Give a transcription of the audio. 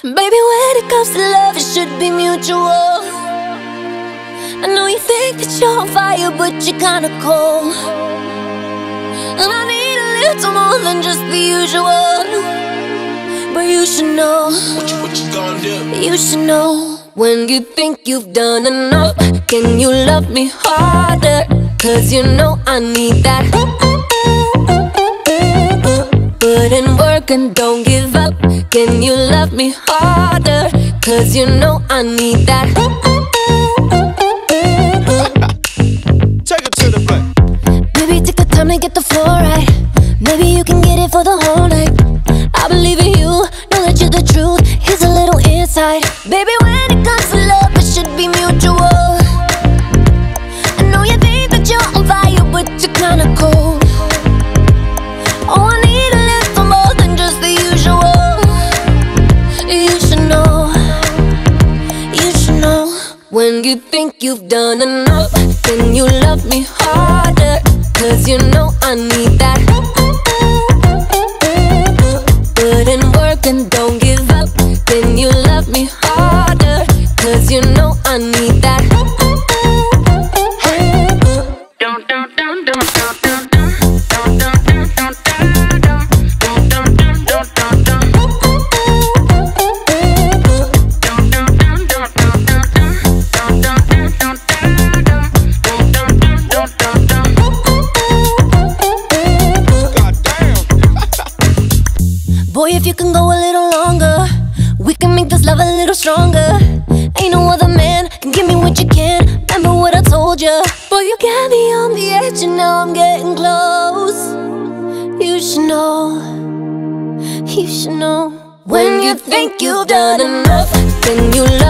Baby, when it comes to love, it should be mutual. I know you think that you're on fire, but you're kinda cold. And I need a little more than just the usual. But you should know, what you gonna do? You should know. When you think you've done enough, can you love me harder? Cause you know I need that. Put in work and don't give up. Can you love me harder? Cause you know I need that. Take it to the back. Baby, take the time to get the floor right. Maybe you can get it for the whole night. I believe in you, know that you're the truth. Here's a little insight. Baby, when it comes to love, it should be mutual. I know you think that you're on fire, but you're kinda cold. Oh, I need a little more than just the usual. You should know, you should know. When you think you've done enough, can you love me harder? Cause you know I need that. Put in work and don't give up. Can you love me harder? Cause you know I need that. Boy, if you can go a little longer, we can make this love a little stronger. Ain't no other man can give me what you can. Remember what I told you. Boy, you got me on the edge and now I'm getting close. You should know, you should know. When you think you've done enough, then you love